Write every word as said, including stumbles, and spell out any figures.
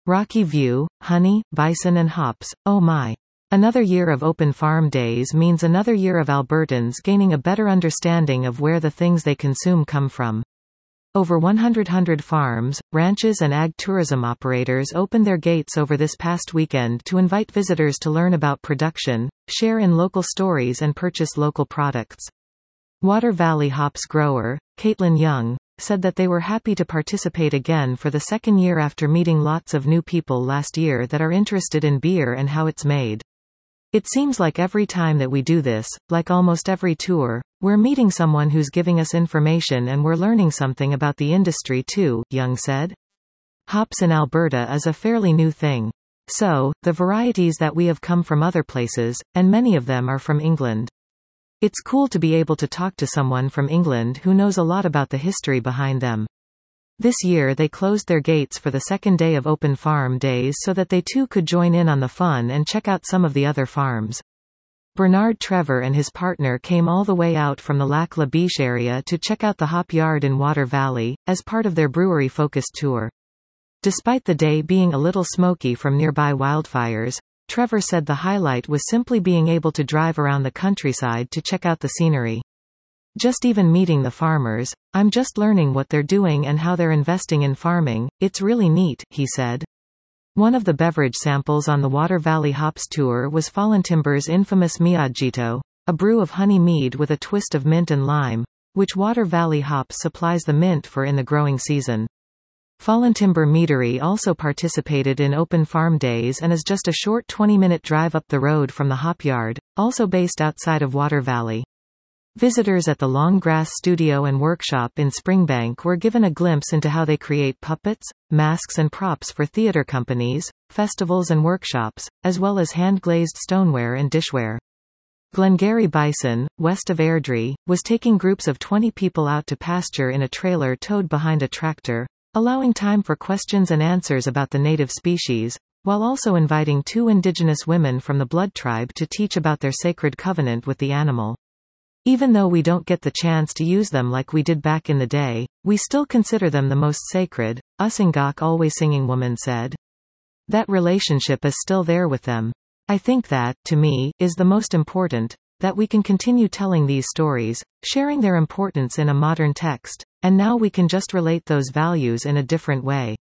Rocky View, honey, bison and hops, oh my. Another year of open farm days means another year of Albertans gaining a better understanding of where the things they consume come from. Over one hundred farms, ranches and ag tourism operators opened their gates over this past weekend to invite visitors to learn about production, share in local stories and purchase local products. Water Valley hops grower, Caitlin Young, said that they were happy to participate again for the second year after meeting lots of new people last year that are interested in beer and how it's made. It seems like every time that we do this, like almost every tour, we're meeting someone who's giving us information and we're learning something about the industry too, Young said. Hops in Alberta is a fairly new thing. So, the varieties that we have come from other places, and many of them are from England. It's cool to be able to talk to someone from England who knows a lot about the history behind them. This year they closed their gates for the second day of open farm days so that they too could join in on the fun and check out some of the other farms. Bernard Trevor and his partner came all the way out from the Lac La Biche area to check out the hop yard in Water Valley, as part of their brewery-focused tour. Despite the day being a little smoky from nearby wildfires, Trevor said the highlight was simply being able to drive around the countryside to check out the scenery. Just even meeting the farmers, I'm just learning what they're doing and how they're investing in farming, it's really neat, he said. One of the beverage samples on the Water Valley Hops tour was Fallen Timber's infamous Miagito, a brew of honey mead with a twist of mint and lime, which Water Valley Hops supplies the mint for in the growing season. Fallen Timber Meadery also participated in Open Farm Days and is just a short twenty-minute drive up the road from the hop yard, also based outside of Water Valley. Visitors at the Long Grass Studio and Workshop in Springbank were given a glimpse into how they create puppets, masks and props for theater companies, festivals and workshops, as well as hand-glazed stoneware and dishware. Glengarry Bison, west of Airdrie, was taking groups of twenty people out to pasture in a trailer towed behind a tractor, allowing time for questions and answers about the native species, while also inviting two Indigenous women from the Blood Tribe to teach about their sacred covenant with the animal. Even though we don't get the chance to use them like we did back in the day, we still consider them the most sacred, Usingok Always Singing Woman said. That relationship is still there with them. I think that, to me, is the most important, that we can continue telling these stories, sharing their importance in a modern text, and now we can just relate those values in a different way.